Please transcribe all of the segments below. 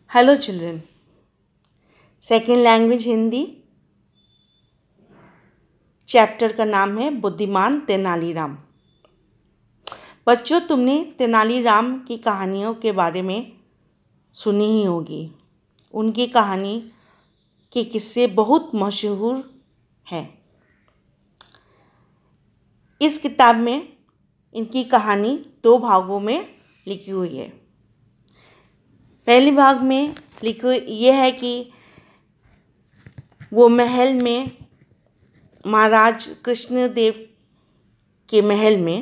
Hello children. Second language Hindi. Chapter का नाम है बुद्धिमान तेनालीराम। बच्चों, तुमने तेनालीराम की कहानियों के बारे में सुनी ही होगी। उनकी कहानी के किस्से बहुत मशहूर हैं। इस किताब में इनकी कहानी 2 भागों में लिखी हुई है। पहले भाग में लिखी हुई यह है कि वो महल में महाराज कृष्णदेव के महल में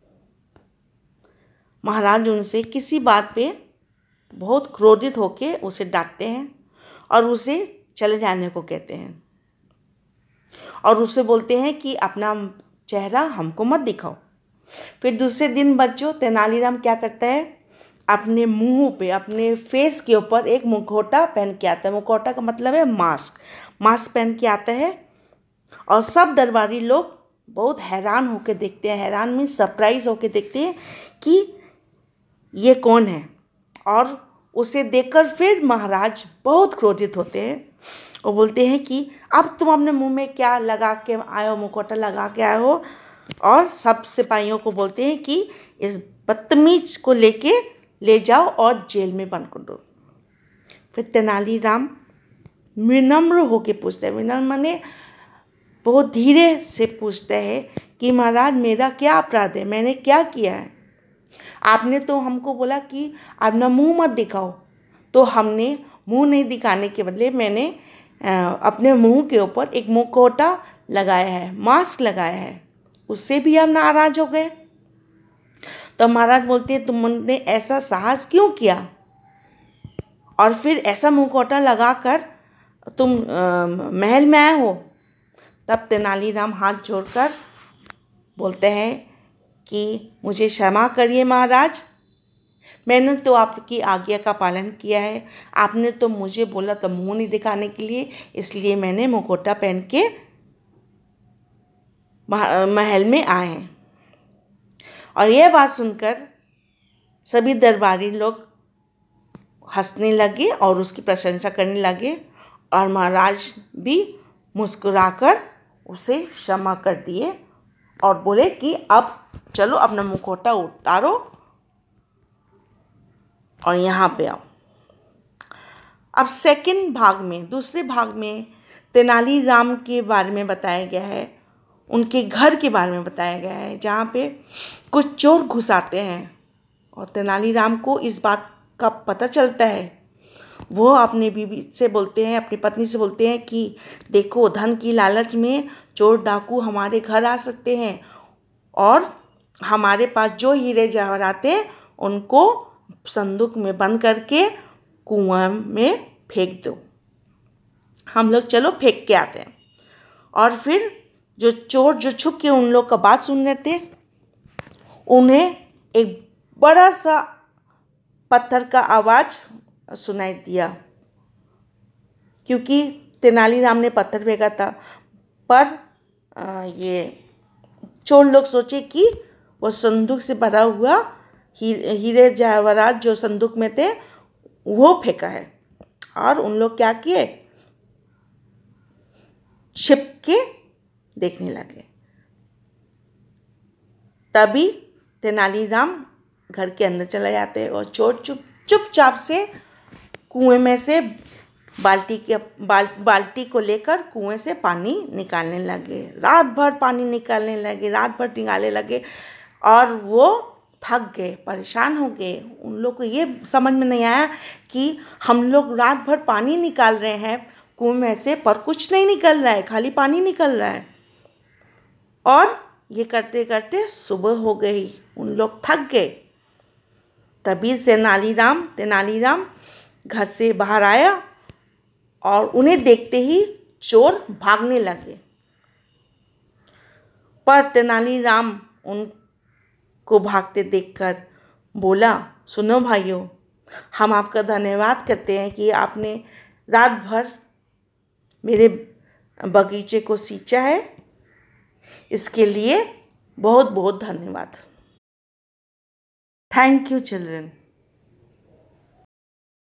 महाराज उनसे किसी बात पे बहुत क्रोधित होके उसे डांटते हैं और उसे चले जाने को कहते हैं और उससे बोलते हैं कि अपना चेहरा हमको मत दिखाओ। फिर दूसरे दिन बच्चों, तेनालीराम क्या करता है, अपने मुंह पे, अपने फेस के ऊपर एक मुखौटा पहन के आता है। मुखौटा का मतलब है मास्क पहन के आता है और सब दरबारी लोग बहुत हैरान होकर देखते हैं। हैरान में सरप्राइज होकर देखते हैं कि ये कौन है। और उसे देखकर फिर महाराज बहुत क्रोधित होते हैं और बोलते हैं कि अब तुम अपने मुंह में क्या लगा के आए हो, मुखौटा लगा के आए हो। और सब सिपाहियों को बोलते हैं कि इस बदतमीज को लेके ले जाओ और जेल में बंद कर दो। फिर तेनालीराम विनम्र होके पूछता है, विनम्र माने बहुत धीरे से पूछता है कि महाराज, मेरा क्या अपराध है, मैंने क्या किया है? आपने तो हमको बोला कि अपना मुंह मत दिखाओ, तो हमने मुंह नहीं दिखाने के बदले मैंने अपने मुंह के ऊपर एक मुखौटा लगाया है, मास्क लगाया है। उससे भी आप नाराज हो गए। तो महाराज बोलते हैं, तुमने ऐसा साहस क्यों किया और फिर ऐसा मुखौटा लगाकर तुम महल में आए हो? तब तेनालीराम हाथ जोड़कर बोलते हैं कि मुझे क्षमा करिए महाराज, मैंने तो आपकी आज्ञा का पालन किया है। आपने तो मुझे बोला तो मुंह नहीं दिखाने के लिए, इसलिए मैंने मुखौटा पहन के महल में आए हैं। और यह बात सुनकर सभी दरबारी लोग हंसने लगे और उसकी प्रशंसा करने लगे और महाराज भी मुस्कुराकर उसे क्षमा कर दिए और बोले कि अब चलो अपना मुखौटा उतारो और यहाँ पे आओ। अब सेकंड भाग में, दूसरे भाग में तेनालीराम के बारे में बताया गया है, उनके घर के बारे में बताया गया है, जहाँ पे कुछ चोर घुस आते हैं और तेनालीराम को इस बात का पता चलता है। वो अपनी बीवी से बोलते हैं, अपनी पत्नी से बोलते हैं कि देखो, धन की लालच में चोर डाकू हमारे घर आ सकते हैं और हमारे पास जो हीरे जवाहरात हैं उनको संदूक में बंद करके कुआं में फेंक दो। हम लोग चलो फेंक के आते हैं। और फिर जो चोर जो छुप के उन लोग का बात सुन रहे थे, उन्हें एक बड़ा सा पत्थर का आवाज़ सुनाई दिया, क्योंकि तेनालीराम ने पत्थर फेंका था। पर ये चोर लोग सोचे कि वो संदूक से भरा हुआ हीरे जवाहरात जो संदूक में थे वो फेंका है। और उन लोग क्या किए, छिप के देखने लगे। तभी तेनालीराम घर के अंदर चले जाते हैं और चोर चुपचाप से कुएं में से बाल्टी को लेकर कुएं से पानी निकालने लगे। रात भर पानी निकालने लगे, रात भर निकालने लगे और वो थक गए, परेशान हो गए। उन लोग को ये समझ में नहीं आया कि हम लोग रात भर पानी निकाल रहे हैं कुएं में से, पर कुछ नहीं निकल रहा है, खाली पानी निकल रहा है। और ये करते करते सुबह हो गई, उन लोग थक गए। तभी तेनालीराम घर से बाहर आया और उन्हें देखते ही चोर भागने लगे। पर तेनालीराम उनको भागते देखकर बोला, सुनो भाइयों, हम आपका धन्यवाद करते हैं कि आपने रात भर मेरे बगीचे को सींचा है, इसके लिए बहुत बहुत धन्यवाद। Thank you children.